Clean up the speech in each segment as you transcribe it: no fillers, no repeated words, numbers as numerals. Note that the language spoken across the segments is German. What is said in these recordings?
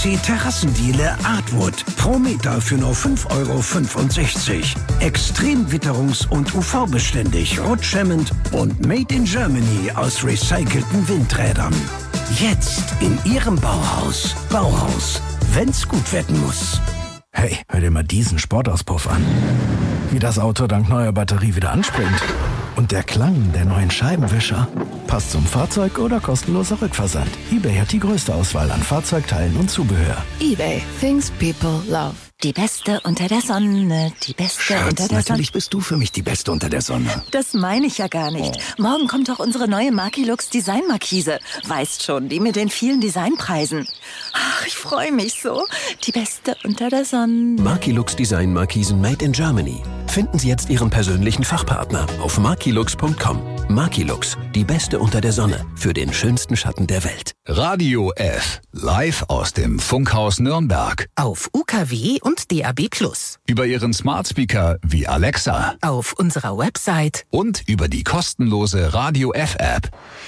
PVC-Terrassendiele Artwood. Pro Meter für nur 5,65 €. Extrem witterungs- und UV-beständig, rutschhemmend und made in Germany aus recycelten Windrädern. Jetzt in Ihrem Bauhaus. Bauhaus, wenn's gut werden muss. Hey, hör dir mal diesen Sportauspuff an. Wie das Auto dank neuer Batterie wieder anspringt. Und der Klang der neuen Scheibenwischer. Passt zum Fahrzeug oder kostenloser Rückversand. eBay hat die größte Auswahl an Fahrzeugteilen und Zubehör. eBay, things people love. Die Beste unter der Sonne, die Beste Schatz, unter der Sonne. natürlich bist du für mich die Beste unter der Sonne. Das meine ich ja gar nicht. Morgen kommt doch unsere neue Markilux Designmarkise. Weißt schon, die mit den vielen Designpreisen. Ach, ich freue mich so. Die Beste unter der Sonne. Markilux Designmarkisen made in Germany. Finden Sie jetzt Ihren persönlichen Fachpartner auf markilux.com. Markilux, die Beste unter der Sonne für den schönsten Schatten der Welt. Radio F, live aus dem Funkhaus Nürnberg. Auf UKW und DAB+. Über Ihren Smart Speaker wie Alexa. Auf unserer Website. Und über die kostenlose Radio F App.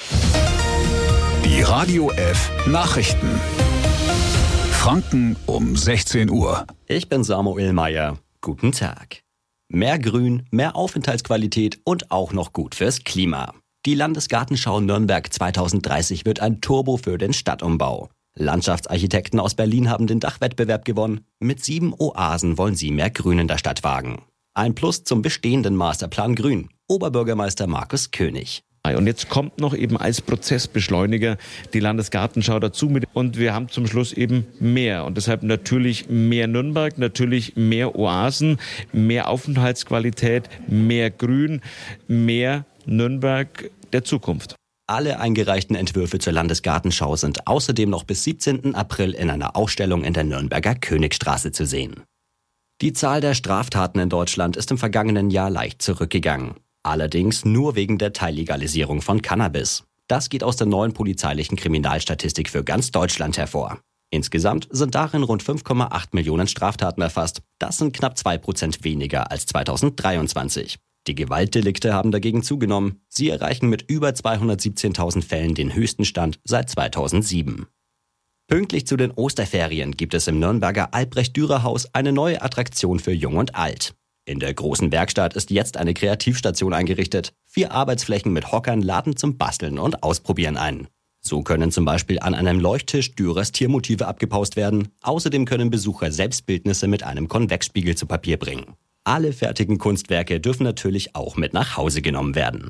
Die Radio F Nachrichten. Franken um 16 Uhr. Ich bin Samuel Meyer. Guten Tag. Mehr Grün, mehr Aufenthaltsqualität und auch noch gut fürs Klima. Die Landesgartenschau Nürnberg 2030 wird ein Turbo für den Stadtumbau. Landschaftsarchitekten aus Berlin haben den Dachwettbewerb gewonnen. Mit 7 Oasen wollen sie mehr Grün in der Stadt wagen. Ein Plus zum bestehenden Masterplan Grün. Oberbürgermeister Markus König. Und jetzt kommt noch eben als Prozessbeschleuniger die Landesgartenschau dazu mit. Und wir haben zum Schluss eben mehr. Und deshalb natürlich mehr Nürnberg, natürlich mehr Oasen, mehr Aufenthaltsqualität, mehr Grün, mehr Nürnberg der Zukunft. Alle eingereichten Entwürfe zur Landesgartenschau sind außerdem noch bis 17. April in einer Ausstellung in der Nürnberger Königstraße zu sehen. Die Zahl der Straftaten in Deutschland ist im vergangenen Jahr leicht zurückgegangen. Allerdings nur wegen der Teillegalisierung von Cannabis. Das geht aus der neuen polizeilichen Kriminalstatistik für ganz Deutschland hervor. Insgesamt sind darin rund 5,8 Millionen Straftaten erfasst. Das sind knapp 2% weniger als 2023. Die Gewaltdelikte haben dagegen zugenommen. Sie erreichen mit über 217.000 Fällen den höchsten Stand seit 2007. Pünktlich zu den Osterferien gibt es im Nürnberger Albrecht-Dürer-Haus eine neue Attraktion für Jung und Alt. In der großen Werkstatt ist jetzt eine Kreativstation eingerichtet. 4 Arbeitsflächen mit Hockern laden zum Basteln und Ausprobieren ein. So können zum Beispiel an einem Leuchttisch Dürers Tiermotive abgepaust werden. Außerdem können Besucher Selbstbildnisse mit einem Konvexspiegel zu Papier bringen. Alle fertigen Kunstwerke dürfen natürlich auch mit nach Hause genommen werden.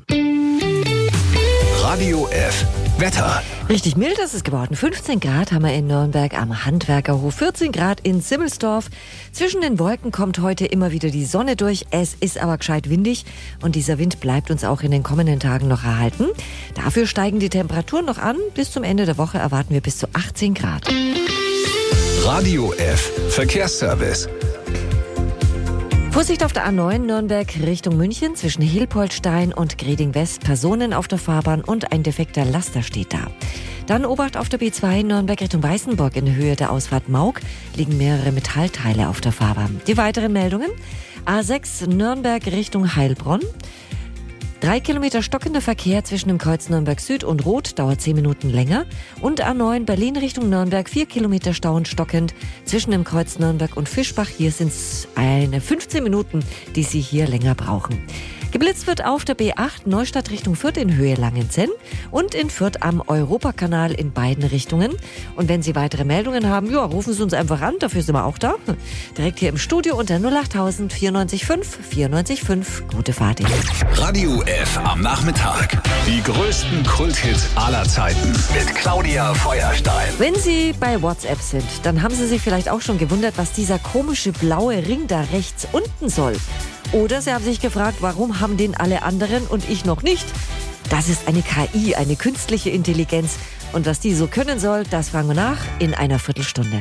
Radio F Wetter. Richtig mild ist es geworden. 15 Grad haben wir in Nürnberg am Handwerkerhof, 14 Grad in Simmelsdorf. Zwischen den Wolken kommt heute immer wieder die Sonne durch. Es ist aber gescheit windig und dieser Wind bleibt uns auch in den kommenden Tagen noch erhalten. Dafür steigen die Temperaturen noch an. Bis zum Ende der Woche erwarten wir bis zu 18 Grad. Radio F Verkehrsservice. Vorsicht auf der A9 Nürnberg Richtung München zwischen Hilpoltstein und Greding West. Personen auf der Fahrbahn und ein defekter Laster steht da. Dann Obacht auf der B2 Nürnberg Richtung Weißenburg. In Höhe der Ausfahrt Maug liegen mehrere Metallteile auf der Fahrbahn. Die weiteren Meldungen: A6 Nürnberg Richtung Heilbronn. 3 Kilometer stockender Verkehr zwischen dem Kreuz Nürnberg Süd und Rot, dauert 10 Minuten länger. Und A9 Berlin Richtung Nürnberg, 4 Kilometer Stau und stockend zwischen dem Kreuz Nürnberg und Fischbach. Hier sind es 15 Minuten, die Sie hier länger brauchen. Geblitzt wird auf der B8 Neustadt Richtung Fürth in Höhe Langenzenn und in Fürth am Europakanal in beiden Richtungen. Und wenn Sie weitere Meldungen haben, rufen Sie uns einfach an, dafür sind wir auch da. Direkt hier im Studio unter 08000 94 5 94 5. Gute Fahrt Ihnen. Radio F am Nachmittag. Die größten Kulthits aller Zeiten mit Claudia Feuerstein. Wenn Sie bei WhatsApp sind, dann haben Sie sich vielleicht auch schon gewundert, was dieser komische blaue Ring da rechts unten soll. Oder Sie haben sich gefragt, warum haben den alle anderen und ich noch nicht? Das ist eine KI, eine künstliche Intelligenz. Und was die so können soll, das fragen wir nach in einer Viertelstunde.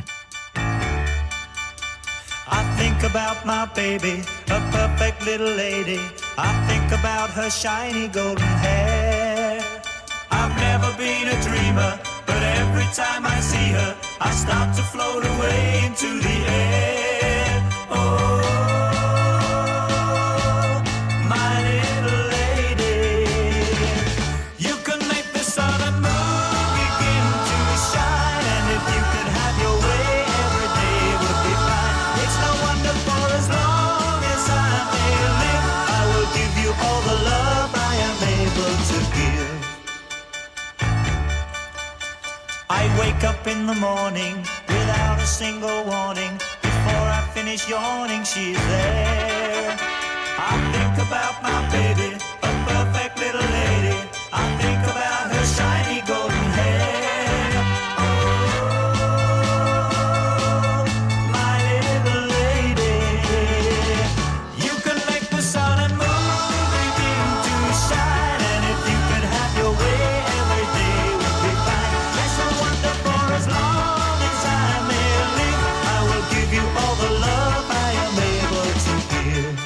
I think about my baby, a perfect little lady. I think about her shiny golden hair. I've never been a dreamer, but every time I see her, I start to float away into the air. Oh. Way morning without a single warning. Before I finish yawning, she's there. I think about my baby, a perfect little lady. I think about her shiny golden hair. Oh, my little lady. You can make the sun and moon begin to shine, and if you could have your way, every day would be fine. That's no wonder, for as long as I may live, I will give you all the love I am able to give.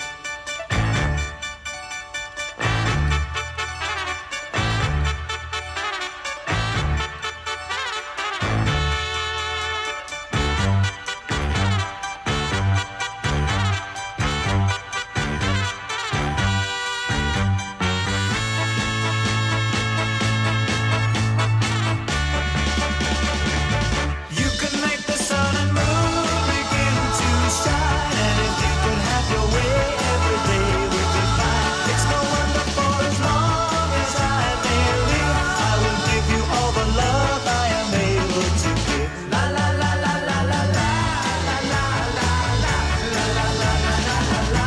You can make the sun and moon begin to shine, and if you could have your way, every day would be fine. It's no wonder, for as long as I may live, I will give you all the love I am able to give. La la la la la la la la la la la la la la la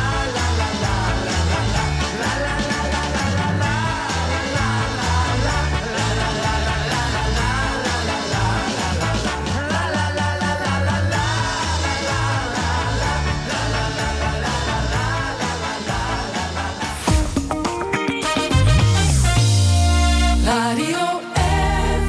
Radio F.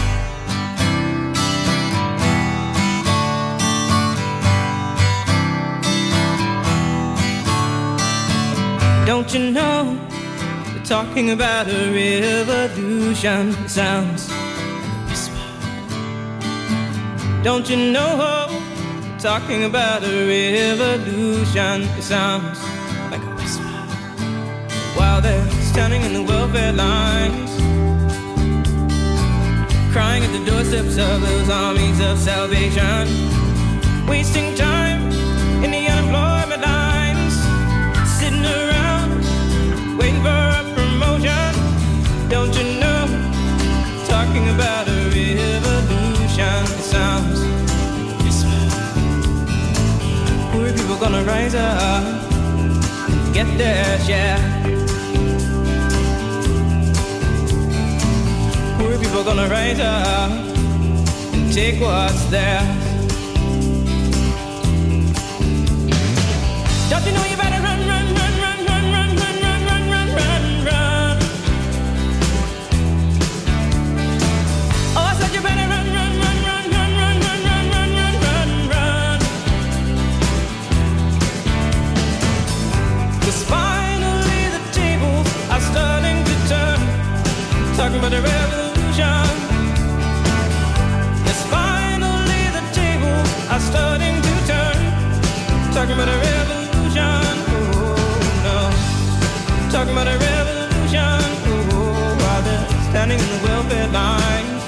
Don't you know, we're talking about a revolution. It sounds like a whisper. Don't you know, we're talking about a revolution. It sounds like a whisper. While they're standing in the welfare lines, crying at the doorsteps of those armies of salvation, wasting time in the unemployment lines, sitting around waiting for a promotion. Don't you know, talking about a revolution. It sounds like a whisper. Poor people gonna rise up and get their share. Poor people gonna rise up and take what's theirs. Don't you know you better run, run, run, run, run, run, run, run, run, run, run, run. Oh, I said you better run, run, run, run, run, run, run, run, run, run, run, run. 'Cause finally the tables are starting to turn. Talking about a revolution. Yes, finally the tables are starting to turn. Talking about a revolution. Oh no. Talking about a revolution. Oh, while they're standing in the welfare lines,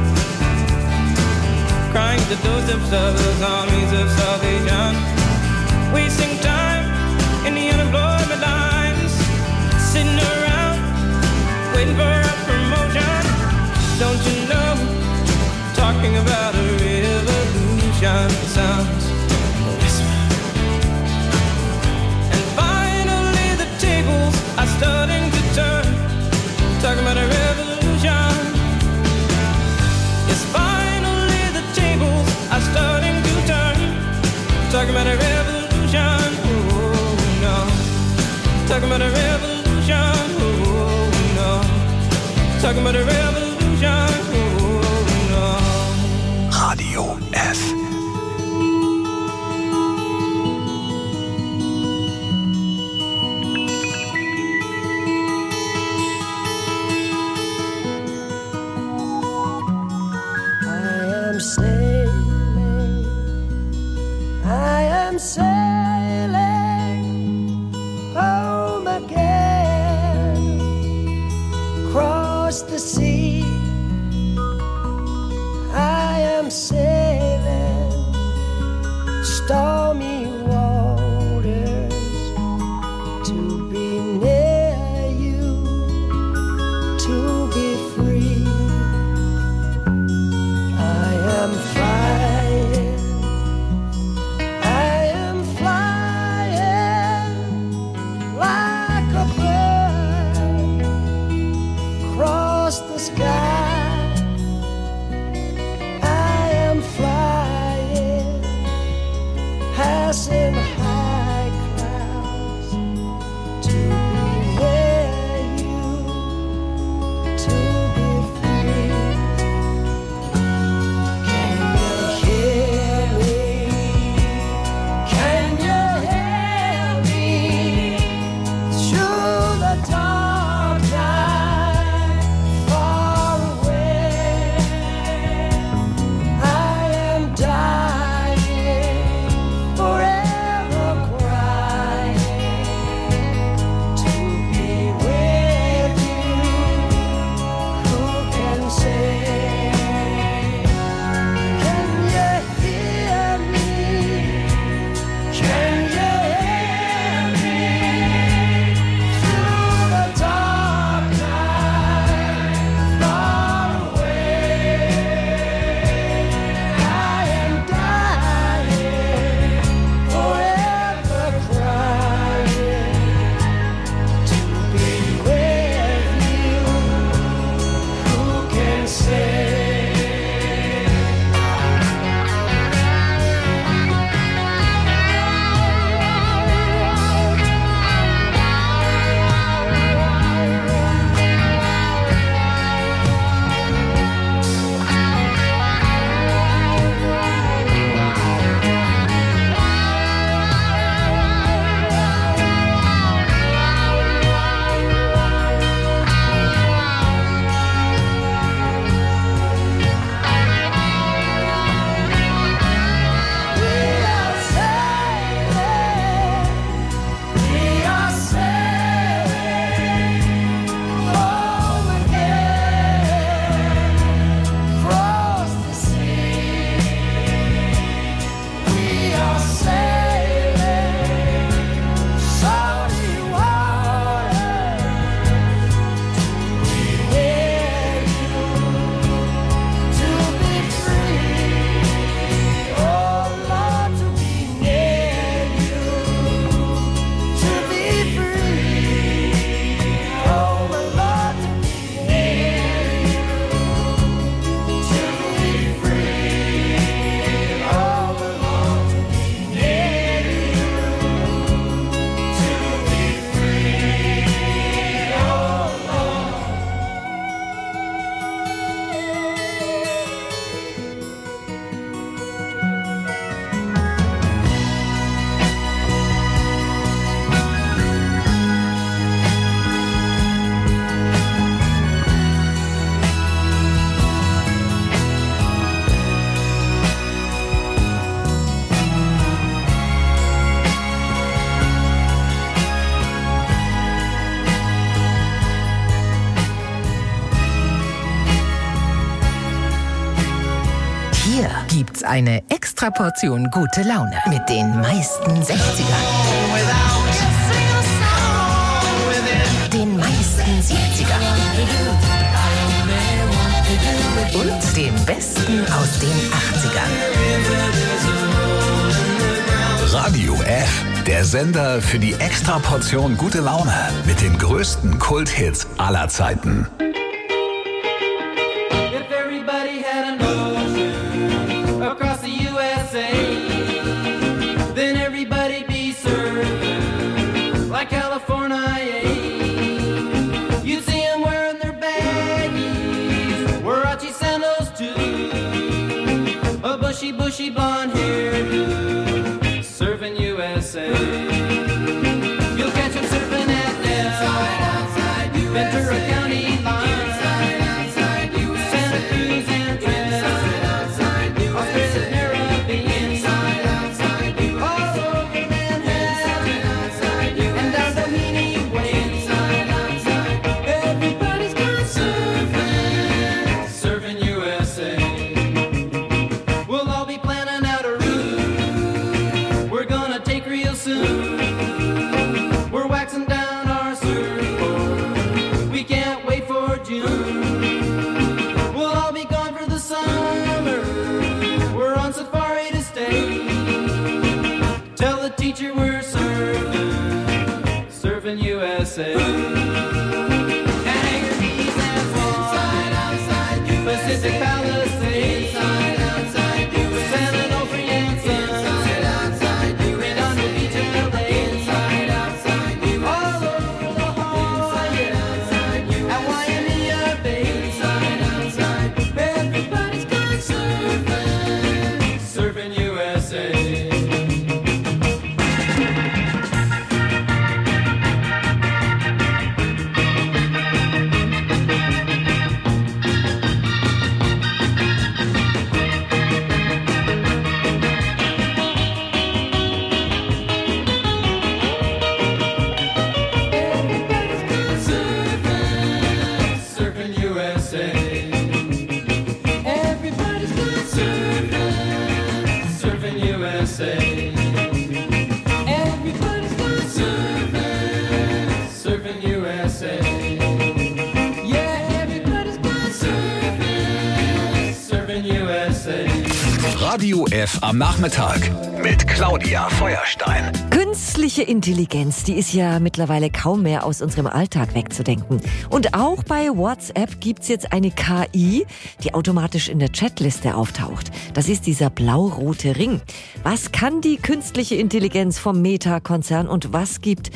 crying at the doorsteps of those armies of salvation, wasting time in the unemployment lines, sitting around waiting for a promotion. Don't you know, talking about a revolution. It sounds like a whisper. And finally the tables are starting to turn. Talking about a revolution. Yes, finally the tables are starting to turn. Talking about a revolution. Oh no. Talking about a revolution. Oh no. Talking about a revolution. Oh no. Radio F. I am sailing home again, across the sea. I am sailing stormy waters to be near you, to be free. I am eine extra Portion gute Laune mit den meisten 60ern. Den meisten 70ern. Und den besten aus den 80ern. Radio F, der Sender für die Extraportion gute Laune mit den größten Kulthits aller Zeiten. If everybody had an ocean across the USA, then everybody'd be served like California. You'd see them wearing their baggies, Warachi sandals too, a bushy blonde hairdo, serving USA. You'll catch them surfing at Nell, Ventura County line, Santa Cruz and Trent, Australia's Caribbean, all over Manhattan, and down Doheny Way. Everybody's gone surfing, surfing USA. We'll all be planning out a route we're gonna take real soon. We're waxing down our surfboard, we can't wait for June. We'll all be gone for the summer, we're on safari to stay. Tell the teacher we're surfing, surfing USA. Hangar Keys and Guam, Pacific Palisades, San Onofre and Sun, Redondo Beach and LA, all over La Jolla, at Waimea Bay. Everybody's gone surfing, surfing USA. Surfing USA. Everybody's gone surfing, surfing USA. Everybody's gone surfing, surfing USA. Yeah, everybody's gone surfing, surfing USA. Radio F am Nachmittag mit Claudia Feuerstein. Künstliche Intelligenz, die ist ja mittlerweile kaum mehr aus unserem Alltag wegzudenken. Und auch bei WhatsApp gibt's jetzt eine KI, die automatisch in der Chatliste auftaucht. Das ist dieser blau-rote Ring. Was kann die künstliche Intelligenz vom Meta-Konzern und was gilt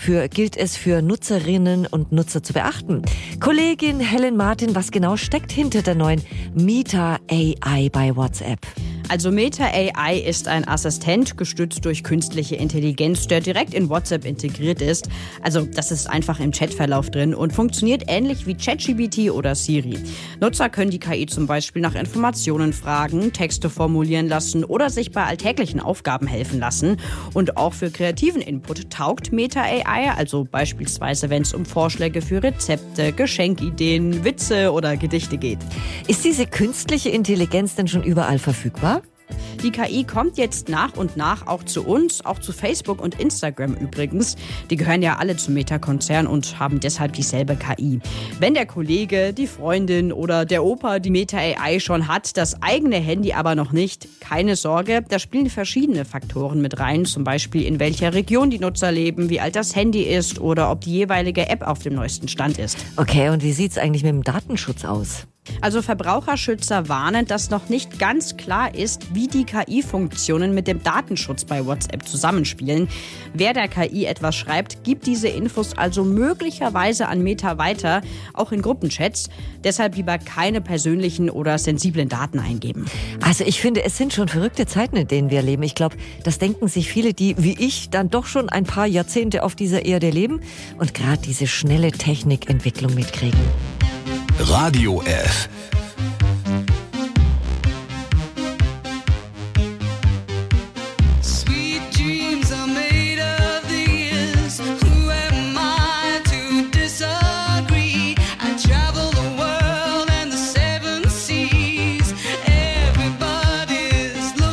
es für Nutzerinnen und Nutzer zu beachten? Kollegin Helen Martin, was genau steckt hinter der neuen Meta AI bei WhatsApp? Also Meta AI ist ein Assistent, gestützt durch künstliche Intelligenz, der direkt in WhatsApp integriert ist. Also das ist einfach im Chatverlauf drin und funktioniert ähnlich wie ChatGPT oder Siri. Nutzer können die KI zum Beispiel nach Informationen fragen, Texte formulieren lassen oder sich bei alltäglichen Aufgaben helfen lassen. Und auch für kreativen Input taugt Meta AI, also beispielsweise wenn es um Vorschläge für Rezepte, Geschenkideen, Witze oder Gedichte geht. Ist diese künstliche Intelligenz denn schon überall verfügbar? Die KI kommt jetzt nach und nach auch zu uns, auch zu Facebook und Instagram übrigens. Die gehören ja alle zum Meta-Konzern und haben deshalb dieselbe KI. Wenn der Kollege, die Freundin oder der Opa die Meta AI schon hat, das eigene Handy aber noch nicht, keine Sorge, da spielen verschiedene Faktoren mit rein, zum Beispiel in welcher Region die Nutzer leben, wie alt das Handy ist oder ob die jeweilige App auf dem neuesten Stand ist. Okay, und wie sieht's eigentlich mit dem Datenschutz aus? Also Verbraucherschützer warnen, dass noch nicht ganz klar ist, wie die KI-Funktionen mit dem Datenschutz bei WhatsApp zusammenspielen. Wer der KI etwas schreibt, gibt diese Infos also möglicherweise an Meta weiter, auch in Gruppenchats. Deshalb lieber keine persönlichen oder sensiblen Daten eingeben. Also ich finde, es sind schon verrückte Zeiten, in denen wir leben. Ich glaube, das denken sich viele, die wie ich dann doch schon ein paar Jahrzehnte auf dieser Erde leben und gerade diese schnelle Technikentwicklung mitkriegen. Radio F. Everybody's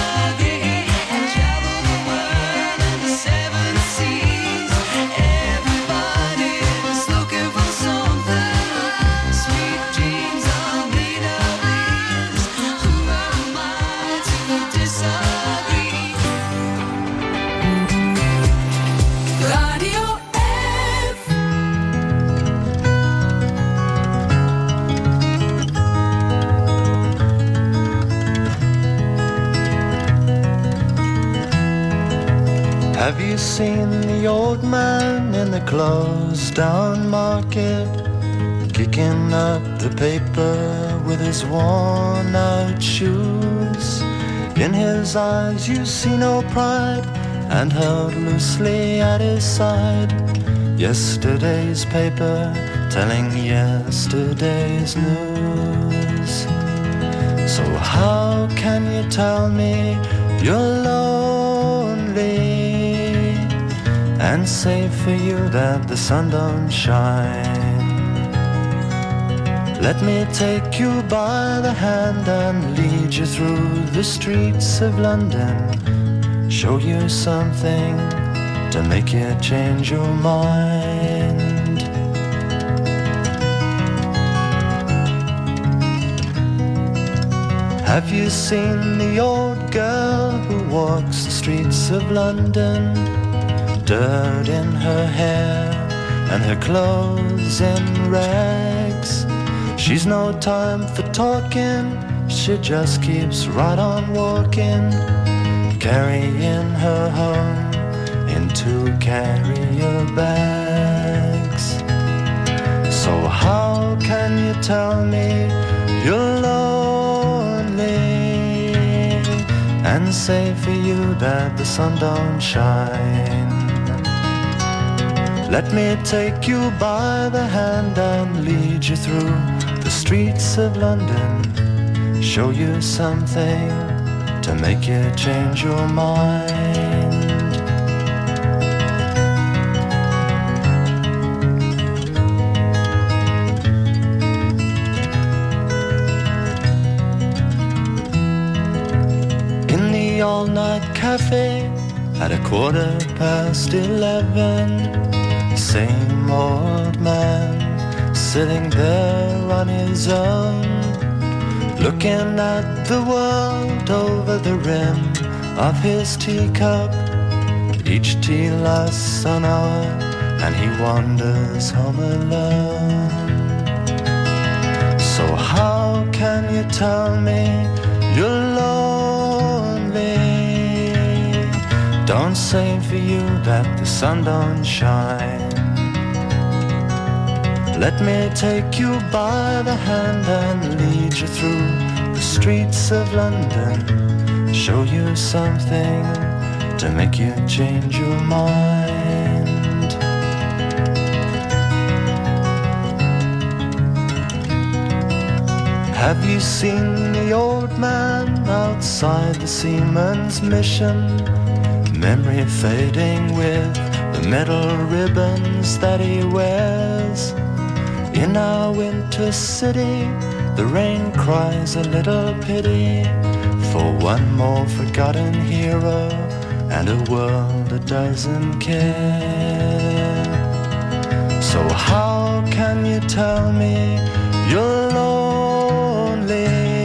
again and travel the world and the seven seas. Everybody's looking for something. Sweet dreams are made of these. Who am I to disagree? Radio F. Have you seen the old man in the closed down market, kicking up the paper with his worn out shoes? In his eyes you see no pride, and held loosely at his side, yesterday's paper telling yesterday's news. So how can you tell me you're lonely and say for you that the sun don't shine? Let me take you by the hand and lead you through the streets of London, show you something to make you change your mind. Have you seen the old girl who walks the streets of London? Dirt in her hair and her clothes in rags. She's no time for talking, she just keeps right on walking, carrying her home in 2 carrier bags. So how can you tell me you're lonely and say for you that the sun don't shine? Let me take you by the hand and lead you through the streets of London, show you something to make you change your mind. In the all-night cafe at 11:15, same old man sitting there on his own, looking at the world over the rim of his teacup. Each tea lasts an hour and he wanders home alone. So how can you tell me you're lonely? Don't say for you that the sun don't shine. Let me take you by the hand and lead you through the streets of London, show you something to make you change your mind. Have you seen the old man outside the Seaman's Mission? Memory fading with the metal ribbons that he wears. In our winter city, the rain cries a little pity for one more forgotten hero and a world that doesn't care. So how can you tell me you're lonely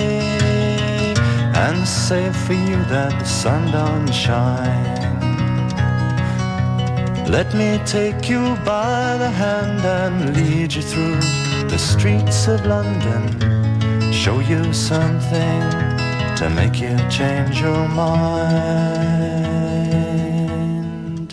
and say for you that the sun don't shine? Let me take you by the hand and lead you through the streets of London, show you something to make you change your mind.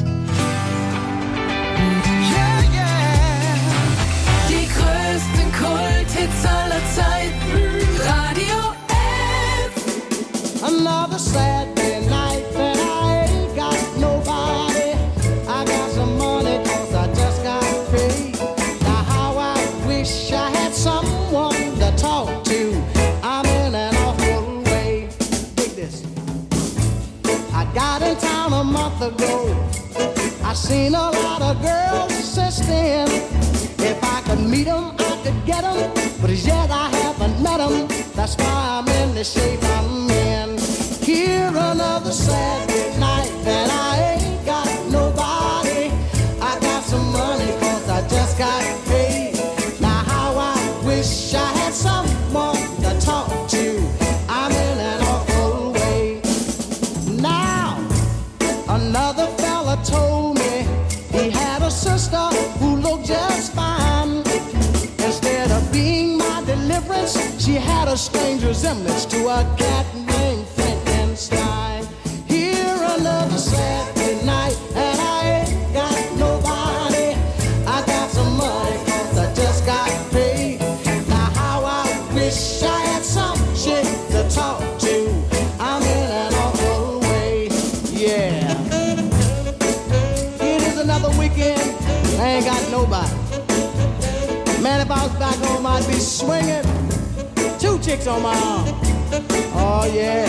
Yeah, yeah. Die größten Kulthits aller Zeiten. Radio F. Another Saturday night that I ain't got nobody. I got some money 'cause I just got paid. Now how I wish I had someone to talk to. I'm in an awful way. Dig this. I got in town a month ago. I seen a lot of girls since then. If I could meet them, I could get them. But as yet I haven't met them. That's why I'm in the shape I'm in. Here another Saturday night, and I ain't got nobody. I got some money 'cause I just got paid. Now how I wish I had someone to talk to. I'm in an awful way. Now another fella told me he had a sister who looked just fine. Instead of being my deliverance, she had a strange resemblance to a cat named Frankenstein. Here another Saturday night, and I ain't got nobody. I got some money 'cause I just got paid. Now how I wish I had some chick to talk to. I'm in an awful way, yeah. It is another weekend, I ain't got nobody. Man, if I was back home, I'd be swinging. 2 chicks on my arm. Oh, yeah.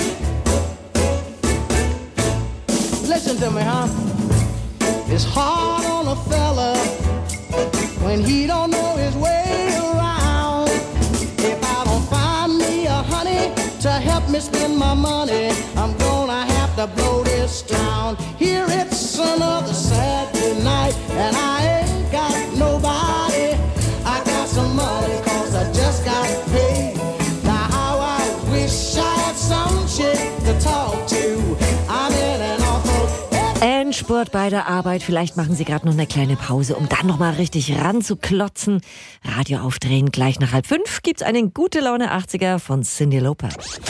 Listen to me, huh? It's hard on a fella when he don't know his way around. If I don't find me a honey to help me spend my money, I'm gonna have to blow this town. Here it's another Saturday night, and I ain't got nobody. I got some money 'cause I just got paid. Now how I wish I had some chick to talk to. I'm in an awful... Endspurt bei der Arbeit. Vielleicht machen Sie gerade noch eine kleine Pause, um dann noch mal richtig ranzuklotzen. Radio aufdrehen. Gleich nach 4:30 gibt's einen gute Laune 80er von Cyndi Lauper.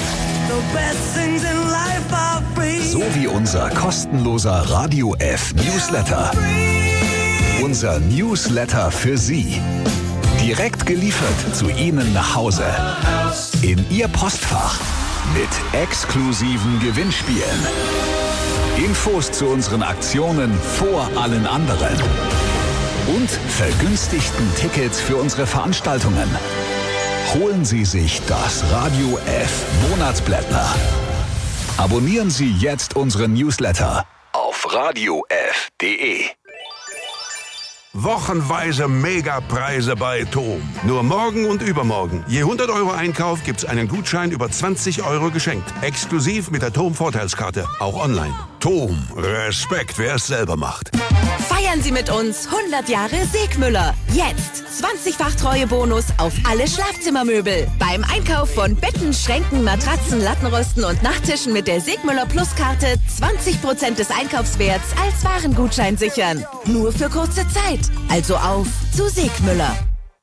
So wie unser kostenloser Radio F Newsletter. Unser Newsletter für Sie. Direkt geliefert zu Ihnen nach Hause. In Ihr Postfach. Mit exklusiven Gewinnspielen. Infos zu unseren Aktionen vor allen anderen. Und vergünstigten Tickets für unsere Veranstaltungen. Holen Sie sich das Radio F Monatsblättler. Abonnieren Sie jetzt unseren Newsletter auf radiof.de. Wochenweise Megapreise bei TOM. Nur morgen und übermorgen. Je 100 € Einkauf gibt's einen Gutschein über 20 € geschenkt. Exklusiv mit der TOM Vorteilskarte. Auch online. TOM. Respekt, wer es selber macht. Feiern Sie mit uns 100 Jahre Segmüller. Jetzt 20-fach Treuebonus auf alle Schlafzimmermöbel. Beim Einkauf von Betten, Schränken, Matratzen, Lattenrosten und Nachttischen mit der Segmüller Plus-Karte 20% des Einkaufswerts als Warengutschein sichern. Nur für kurze Zeit. Also auf zu Segmüller.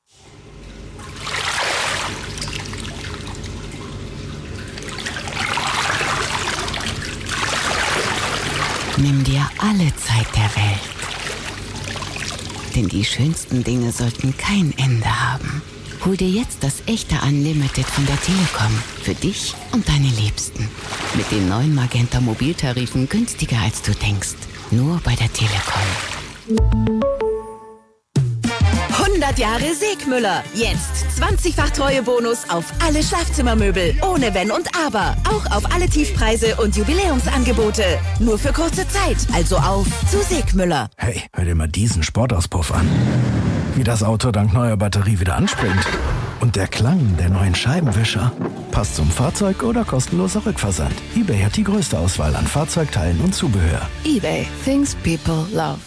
Nimm dir alle Zeit der Welt. Denn die schönsten Dinge sollten kein Ende haben. Hol dir jetzt das echte Unlimited von der Telekom. Für dich und deine Liebsten. Mit den neuen Magenta Mobiltarifen günstiger als du denkst. Nur bei der Telekom. 100 Jahre Segmüller. Jetzt 20-fach Treuebonus auf alle Schlafzimmermöbel. Ohne Wenn und Aber. Auch auf alle Tiefpreise und Jubiläumsangebote. Nur für kurze Zeit. Also auf zu Segmüller. Hey, hör dir mal diesen Sportauspuff an. Wie das Auto dank neuer Batterie wieder anspringt. Und der Klang der neuen Scheibenwischer. Passt zum Fahrzeug oder kostenloser Rückversand. eBay hat die größte Auswahl an Fahrzeugteilen und Zubehör. eBay. Things people love.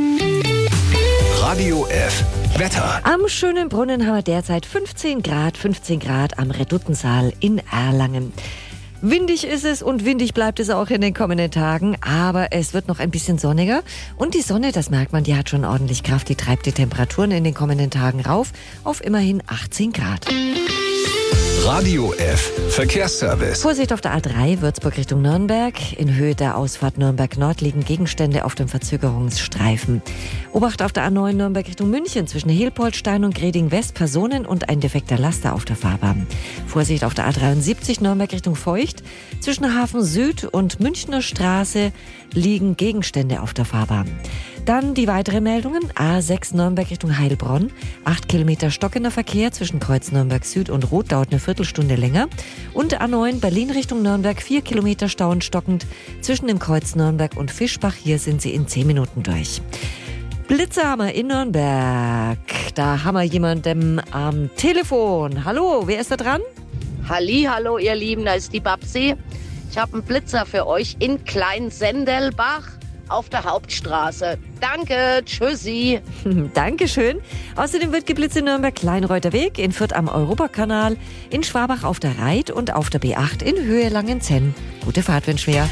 Radio F Wetter. Am schönen Brunnen haben wir derzeit 15 Grad am Reduttensaal in Erlangen. Windig ist es und windig bleibt es auch in den kommenden Tagen, aber es wird noch ein bisschen sonniger. Und die Sonne, das merkt man, die hat schon ordentlich Kraft, die treibt die Temperaturen in den kommenden Tagen rauf auf immerhin 18 Grad. Radio F Verkehrsservice. Vorsicht auf der A3 Würzburg Richtung Nürnberg. In Höhe der Ausfahrt Nürnberg Nord liegen Gegenstände auf dem Verzögerungsstreifen. Obacht auf der A9 Nürnberg Richtung München zwischen Hilpoltstein und Greding West. Personen und ein defekter Laster auf der Fahrbahn. Vorsicht auf der A73 Nürnberg Richtung Feucht. Zwischen Hafen Süd und Münchner Straße liegen Gegenstände auf der Fahrbahn. Dann die weitere Meldungen. A6 Nürnberg Richtung Heilbronn. 8 Kilometer stockender Verkehr zwischen Kreuz Nürnberg Süd und Rot dauert eine Viertelstunde länger. Und A9 Berlin Richtung Nürnberg. 4 Kilometer stauend stockend zwischen dem Kreuz Nürnberg und Fischbach. Hier sind sie in 10 Minuten durch. Blitze haben wir in Nürnberg. Da haben wir jemanden am Telefon. Hallo, wer ist da dran? Hallo, ihr Lieben, da ist die Babsi. Ich habe einen Blitzer für euch in Kleinsendelbach auf der Hauptstraße. Danke, tschüssi. Dankeschön. Außerdem wird geblitzt in Nürnberg-Kleinreuther Weg, in Fürth am Europakanal, in Schwabach auf der Reit und auf der B8 in Höhe Langenzenn. Gute Fahrt wünschen wir.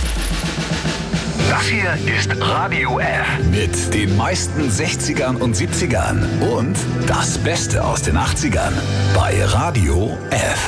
Das hier ist Radio F. Mit den meisten 60ern und 70ern. Und das Beste aus den 80ern. Bei Radio F.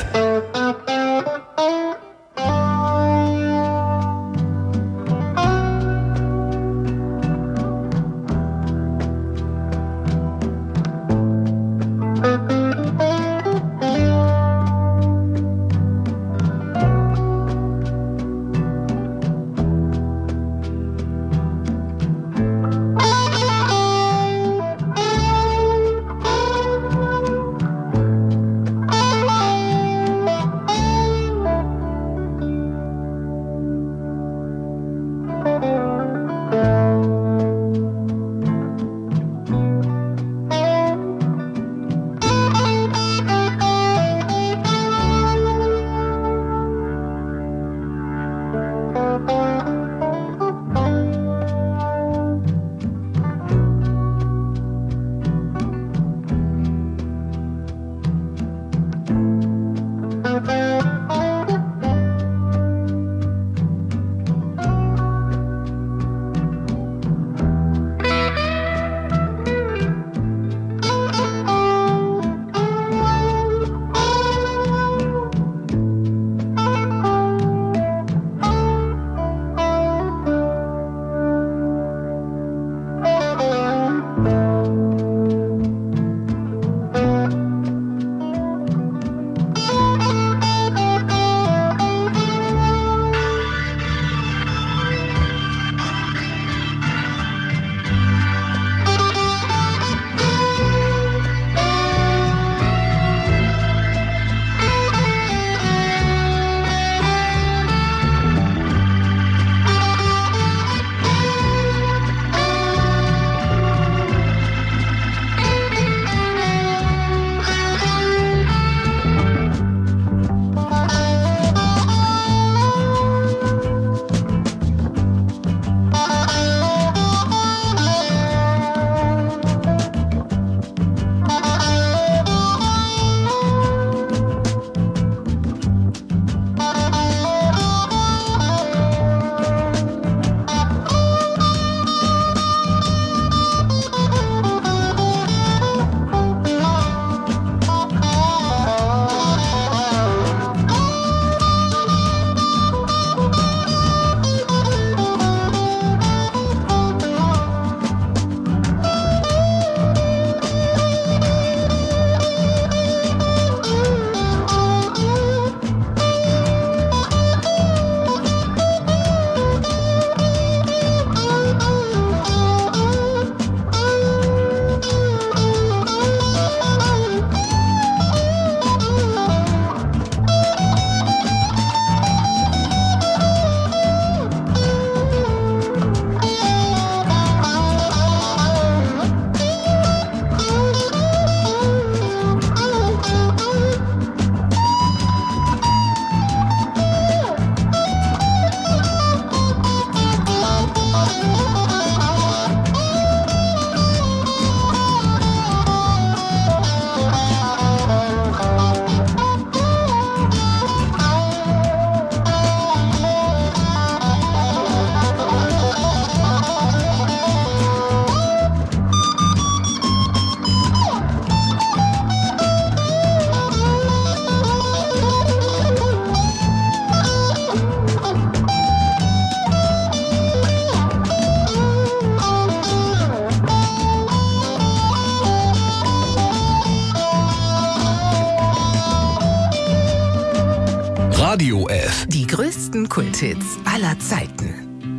Radio F. Die größten Kulthits aller Zeiten.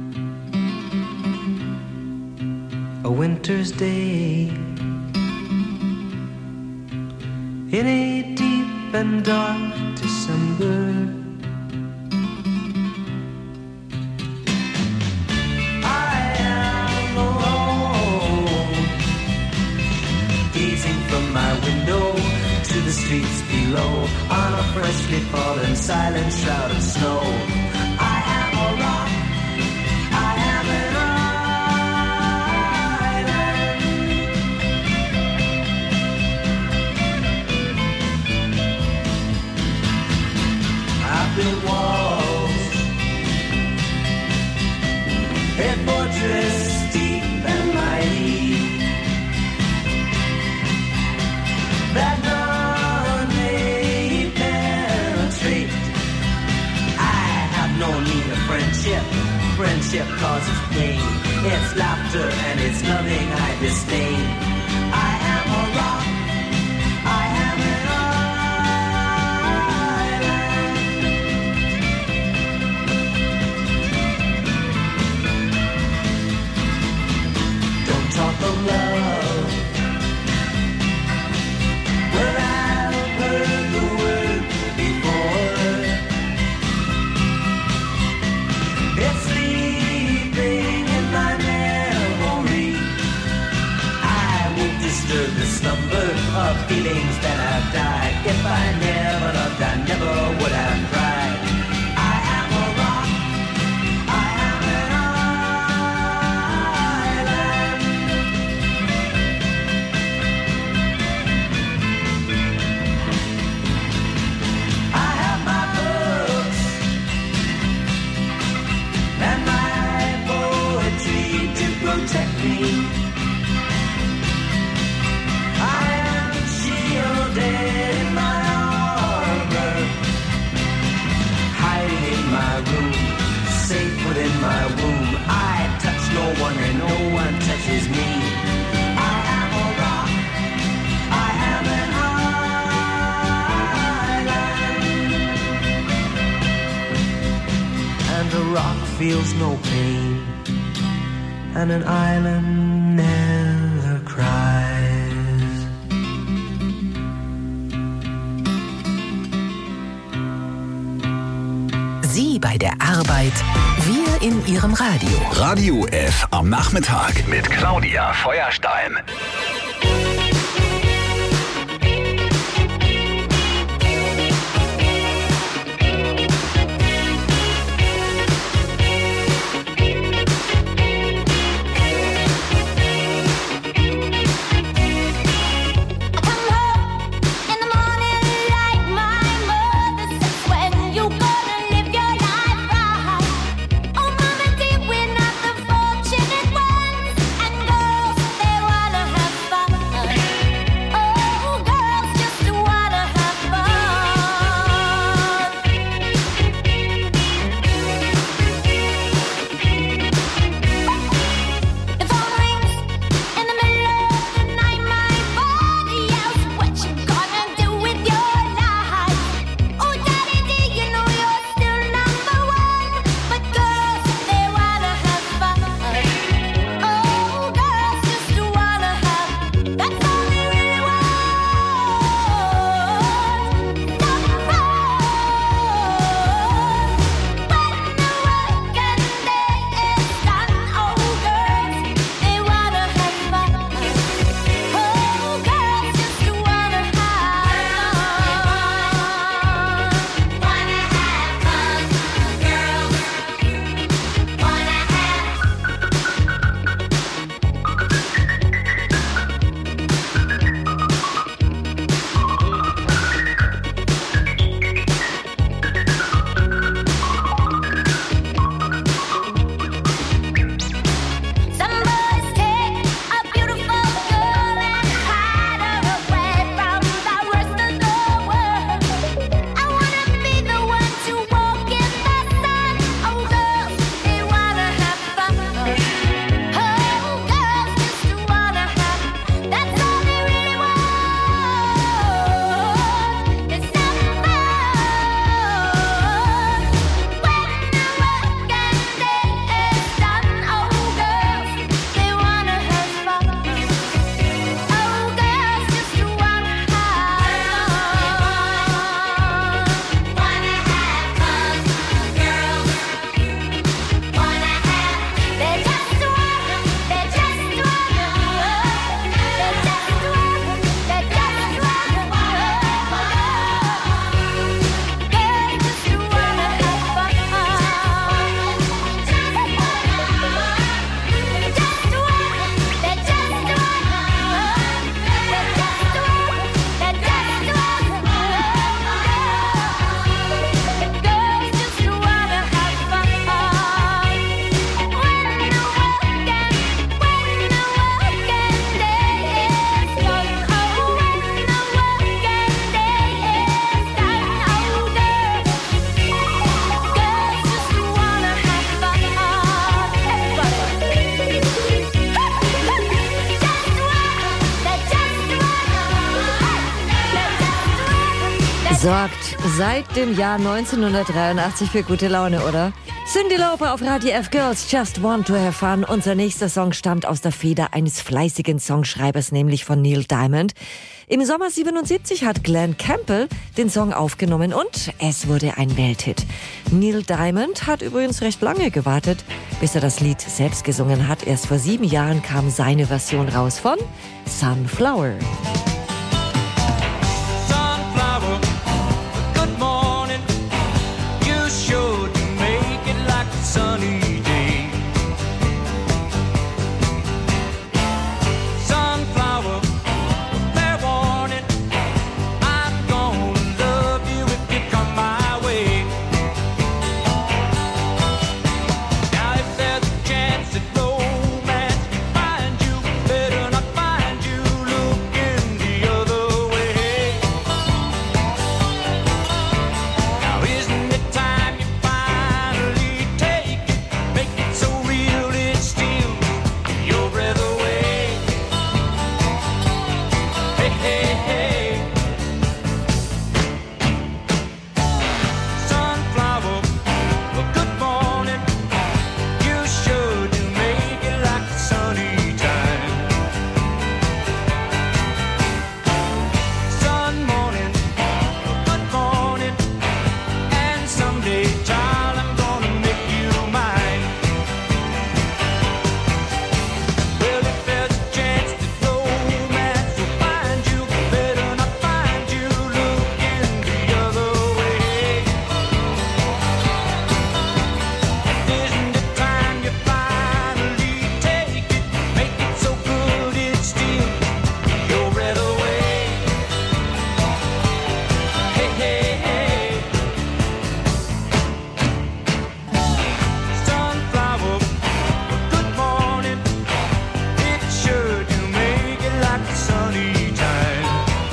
A winter's day in a deep and dark December. I am alone, gazing from my window to the streets below on a freshly fallen silent shroud of snow. I am a rock, I am an island. I've built walls, a fortress deep and mighty, that none may penetrate. I have no need of friendship. Friendship causes pain. It's laughter and it's loving I disdain. I am a rock. I am an island. Don't talk of love. Well, I've heard the word before. It's sleeping in my memory. I won't disturb the slumber of feelings that have died. If I never loved, I never would have cried. I am a rock. I am an island. I have my books and my poetry to protect me. I am shielded in my armor, hiding in my room, safe within my womb. I touch no one and no one touches me. I am a rock. I am an island. And a rock feels no pain, and an island never cries. Sie bei der Arbeit, wir in Ihrem Radio. Radio F am Nachmittag mit Claudia Feuerstein. We're not the fortunate ones, and girls, they wanna have fun. Sorgt seit dem Jahr 1983 für gute Laune, oder? Cyndi Lauper auf Radio F. Girls Just Want to Have Fun. Unser nächster Song stammt aus der Feder eines fleißigen Songschreibers, nämlich von Neil Diamond. Im Sommer 77 hat Glenn Campbell den Song aufgenommen und es wurde ein Welthit. Neil Diamond hat übrigens recht lange gewartet, bis er das Lied selbst gesungen hat. Erst vor 7 Jahren kam seine Version raus von Sunflower. Sunny day. Sunflower, fair warning, I'm gonna love you if you come my way. Now if there's a chance that romance can find you, better not find you looking the other way. Now isn't it time you finally take it, make it so real it steals your breath away? Hey, hey, hey. Sunflower, well, good morning. You sure do make it like the sunny time. Sun morning, well, good morning. And someday, child, I'm gonna make you mine. Well, if there's a chance that romance will find you, better not find you looking the other way. Isn't it time you finally take it, make it so good it steals your breath away? Hey, hey, hey. Sunflower, good morning. It sure do make it like the sunny time.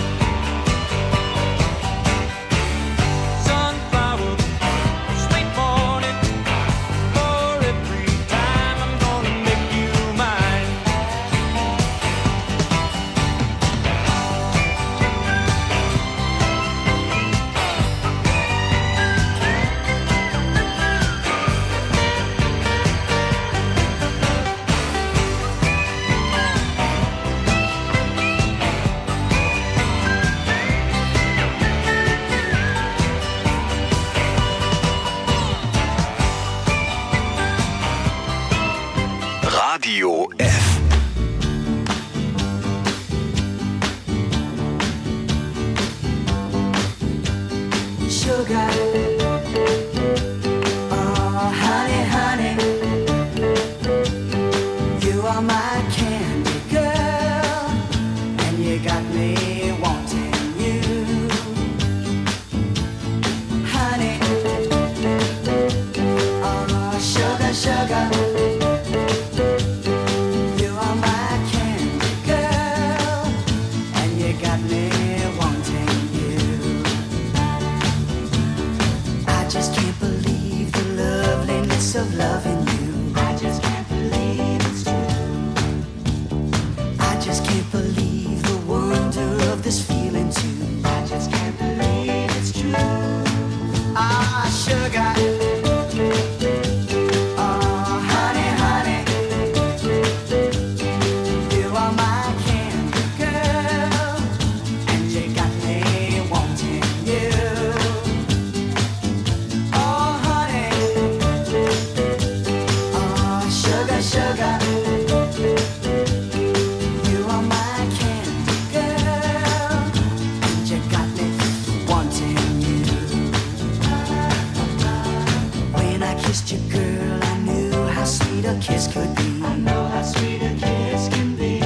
Sunflower, sweet morning. For every time I'm gonna make you mine. Radio F. Sugar, oh honey, honey, you are my candy girl, and you got me wanting you, honey, oh sugar, sugar, you are my candy girl, and you got me wanting you. I just can't believe the loveliness of loving you. I just can't believe it's true. I just can't believe the wonder of this feeling too. I just can't believe it's true. Ah, sugar. Oh, honey, honey. You are my candy girl, and you got me wanting you. Oh, honey, oh, sugar, sugar, you are my candy girl, and you got me wanting you. When I kissed you, girl, I knew how sweet a kiss could be. I know how sweet a kiss can be.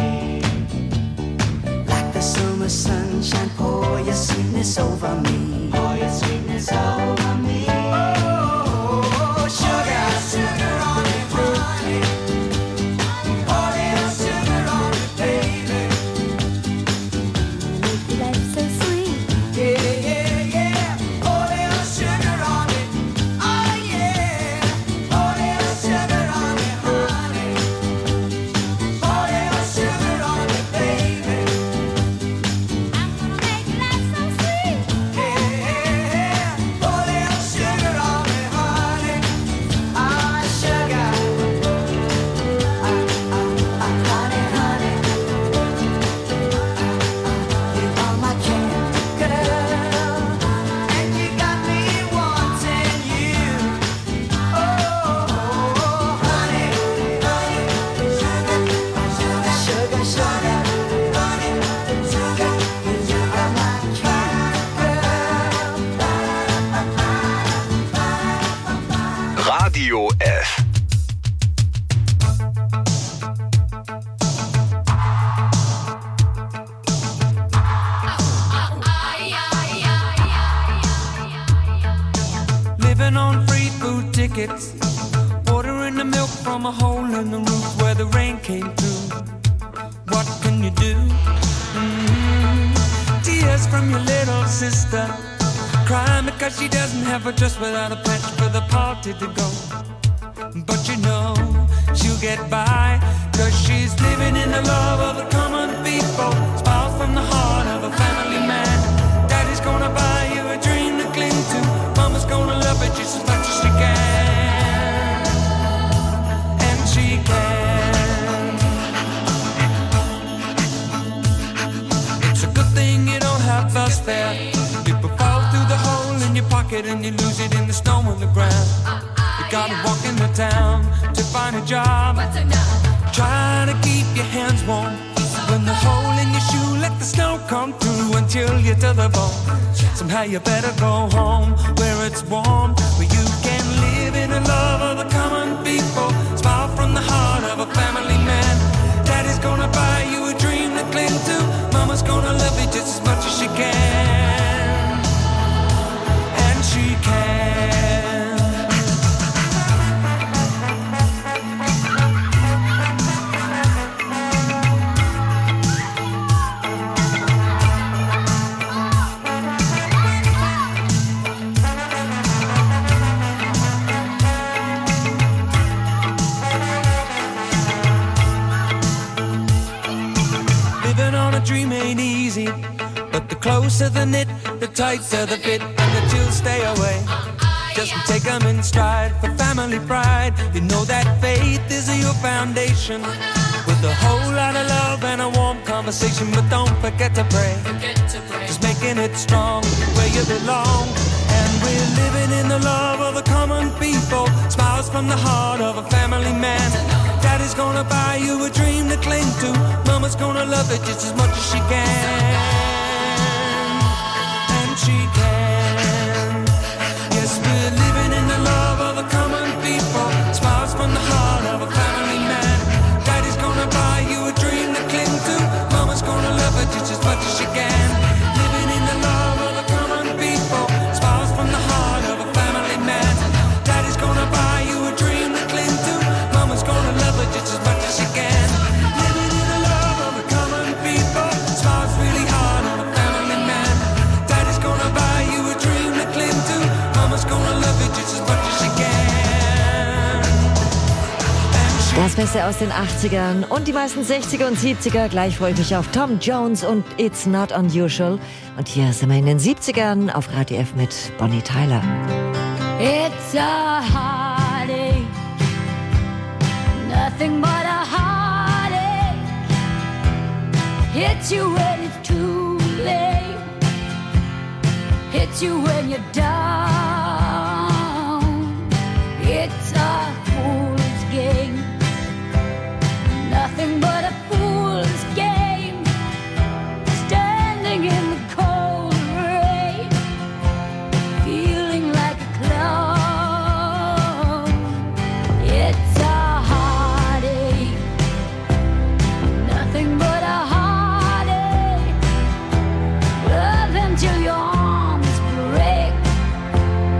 Like the summer sunshine, pour your sweetness over me. Pour your sweetness over me. Oh, sugar, sugar on it, honey. Pour little sugar on it, baby. Life so sweet. Yeah, yeah, yeah. Pour little sugar on it. Oh, yeah. Pour little sugar on it, honey. from a hole in the roof where the rain came through. What can you do? Tears from your little sister, crying because she doesn't have a dress without a patch for the party to go. But you know she'll get by, cause she's living in the love of the common people. Smiles from the heart of a family man. Daddy's gonna buy you a dream to cling to. Mama's gonna love it just as much as she can. And she can. It's a good thing you don't have us there. People fall through the hole in your pocket and you lose it in the snow on the ground. You gotta walk into town to find a job. Try to keep your hands warm. When the hole in your shoe, let the snow come through until you're to the bone. Somehow you better go home where it's warm, where you can live in the love of the common people. Smile from the heart of a family man. Daddy's gonna buy you a dream to cling to. Mama's gonna love you just as much as she can. And she can. Dream ain't easy, but the closer the knit, the tighter the fit, and the chills stay away. Just take them in stride for family pride. You know that faith is your foundation, with a whole lot of love and a warm conversation. But don't forget to pray, just making it strong where you belong. And we're living in the love of the common people. Smiles from the heart of a family man. Daddy's gonna buy you a dream to cling to. Mama's gonna love it just as much as she can. And she can. Yes, we're living in the love of the common people. Smiles from the heart of a family man. Daddy's gonna buy you a dream to cling to. Mama's gonna love it just as much as she can. Living in the love of the common people. Smiles from the heart of a family man. Daddy's gonna buy you a dream to cling to. Mama's gonna love it just as much as she can. Living in the love of the common people. Smiles really hard on a family man. Daddy's gonna buy you a dream to cling to. Mama's gonna love it just as much as she can. Das Beste aus den 80ern und die meisten 60er und 70er. Gleich freue ich mich auf Tom Jones und It's Not Unusual. Und hier sind wir in den 70ern auf Radio F mit Bonnie Tyler. It's a heartache, nothing but a heartache. Hits you when it's too late, hits you when you're down. It's a fool's game, nothing but a fool's game. Standing in the cold rain, feeling like a clown. It's a heartache, nothing but a heartache. Love until your arms break,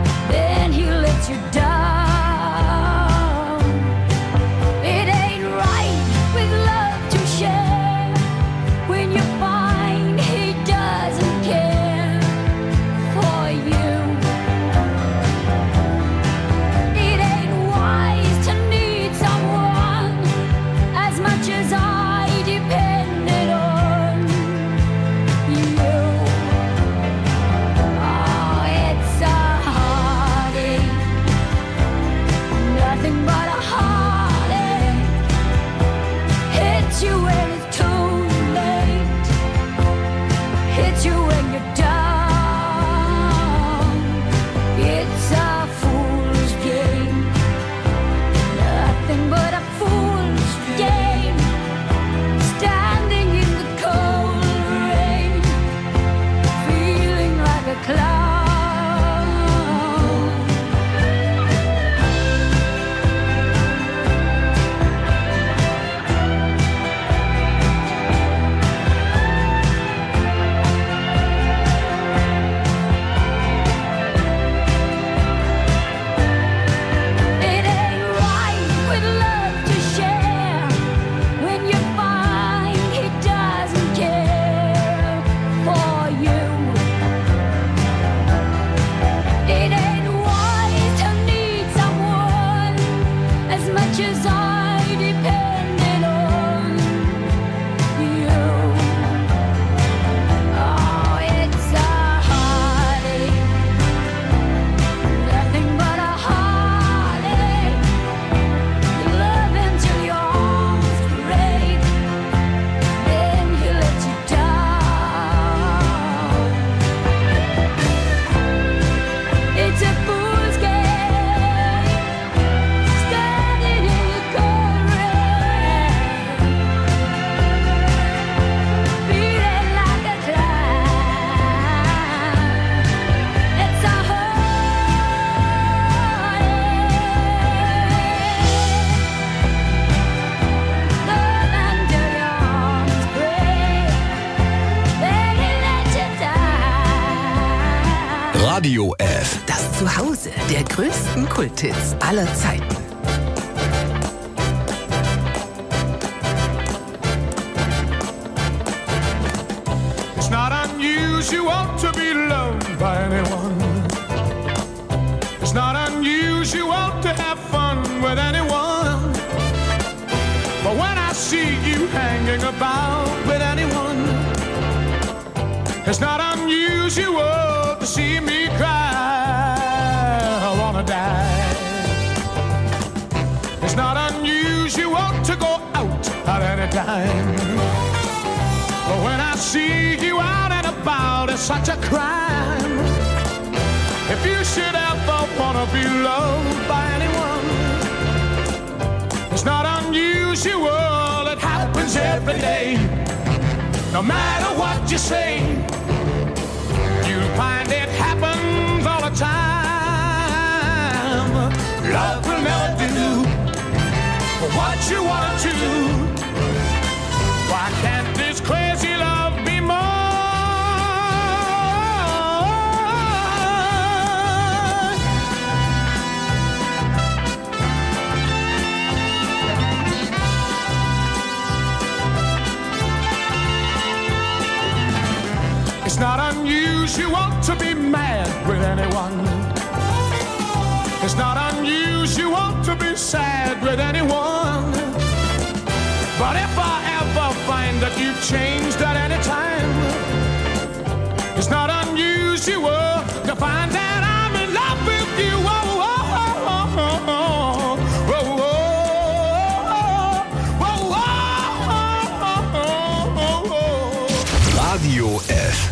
much as I depended on you. Oh, it's a heartache, nothing but a heartache. You love until your arms break, then he let you down. It's a fool's game, standing in the cold rain, feeling like a clown. It's a heartache, love until your arms break, then he let you down. Radio F. Das Zuhause der größten Kulthits aller Zeiten. It's not unusual to be loved by anyone. It's not unusual to have fun with anyone. But when I see you hanging about with anyone, it's not unusual to see me cry. I wanna die. It's not unusual to go out at any time. But when I see you out and about, it's such a crime. If you should ever wanna be loved by anyone, it's not unusual, it happens every day. No matter what you say, you'll find it happens all the time. Love will never do what you want to. Why can't this crazy love be more? It's not unusual to be mad with anyone. It's not unusual to be sad with anyone. But if I ever find that you've changed at any time, it's not unusual to find that I'm in love with you. Oh, oh, oh, oh, oh, oh, oh, oh, oh. Radio F.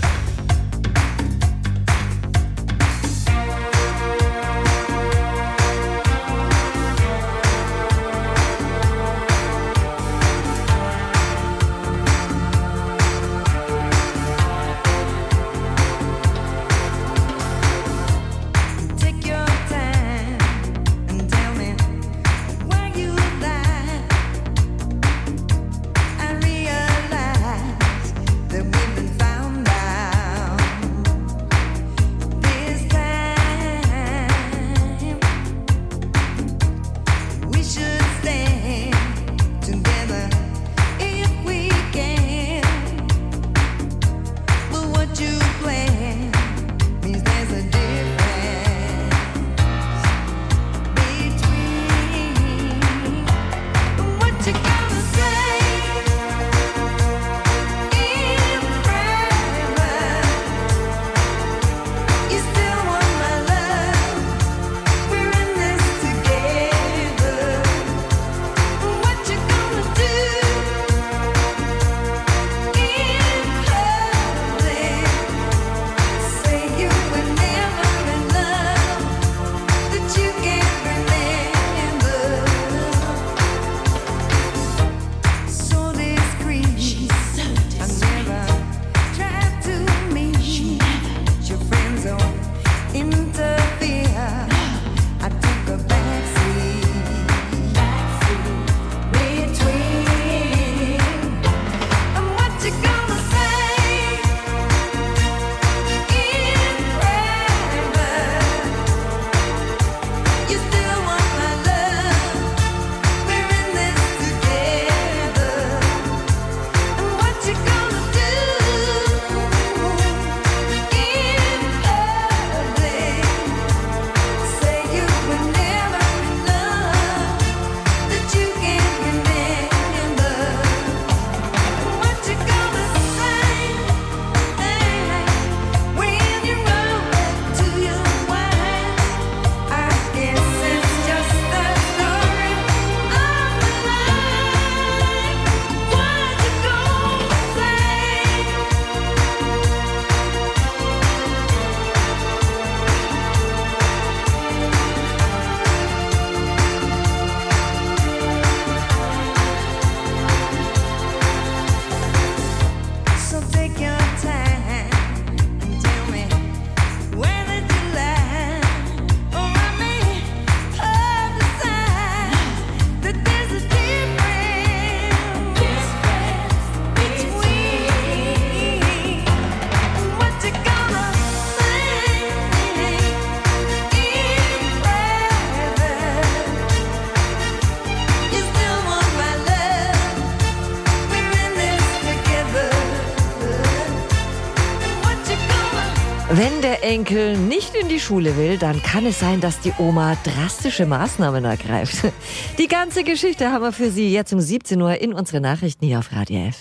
Wenn der Enkel nicht in die Schule will, dann kann es sein, dass die Oma drastische Maßnahmen ergreift. Die ganze Geschichte haben wir für Sie jetzt um 17 Uhr in unsere Nachrichten hier auf Radio F.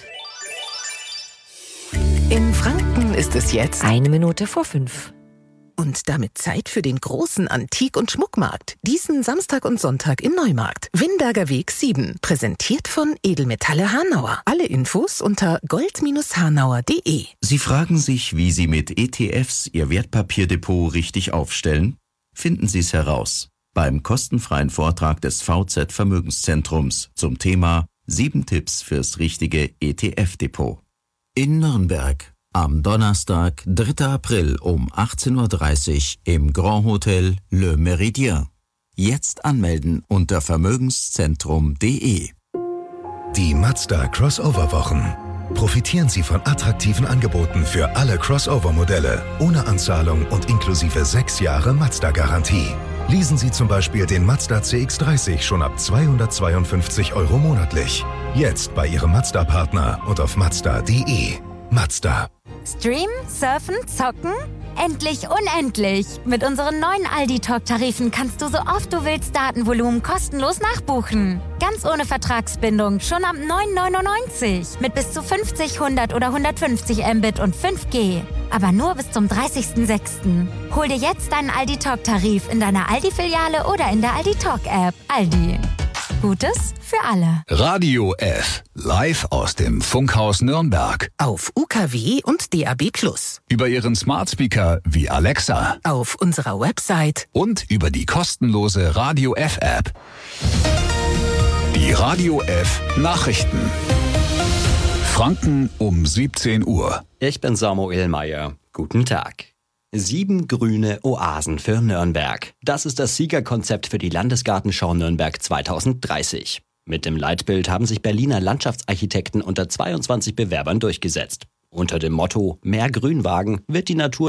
In Franken ist es jetzt 1 Minute vor 5. Und damit Zeit für den großen Antik- und Schmuckmarkt. Diesen Samstag und Sonntag im Neumarkt. Winberger Weg 7. Präsentiert von Edelmetalle Hanauer. Alle Infos unter gold-hanauer.de. Sie fragen sich, wie Sie mit ETFs Ihr Wertpapierdepot richtig aufstellen? Finden Sie es heraus beim kostenfreien Vortrag des VZ Vermögenszentrums zum Thema 7 Tipps fürs richtige ETF-Depot. In Nürnberg. Am Donnerstag, 3. April um 18:30 Uhr im Grand Hotel Le Méridien. Jetzt anmelden unter vermögenszentrum.de. Die Mazda Crossover-Wochen. Profitieren Sie von attraktiven Angeboten für alle Crossover-Modelle, ohne Anzahlung und inklusive 6 Jahre Mazda-Garantie. Leasen Sie zum Beispiel den Mazda CX-30 schon ab 252 € monatlich. Jetzt bei Ihrem Mazda-Partner und auf mazda.de. Mazda. Streamen, surfen, zocken? Endlich unendlich! Mit unseren neuen Aldi-Talk-Tarifen kannst du so oft du willst Datenvolumen kostenlos nachbuchen. Ganz ohne Vertragsbindung, schon ab 9,99. Mit bis zu 50, 100 oder 150 Mbit und 5G. Aber nur bis zum 30.06. Hol dir jetzt deinen Aldi-Talk-Tarif in deiner Aldi-Filiale oder in der Aldi-Talk-App. Aldi. Gutes für alle. Radio F. Live aus dem Funkhaus Nürnberg. Auf UKW und DAB+. Über Ihren Smart Speaker wie Alexa. Auf unserer Website. Und über die kostenlose Radio F App. Die Radio F Nachrichten. Franken um 17 Uhr. Ich bin Samuel Meyer. Guten Tag. 7 grüne Oasen für Nürnberg. Das ist das Siegerkonzept für die Landesgartenschau Nürnberg 2030. Mit dem Leitbild haben sich Berliner Landschaftsarchitekten unter 22 Bewerbern durchgesetzt. Unter dem Motto Mehr Grünwagen wird die Natur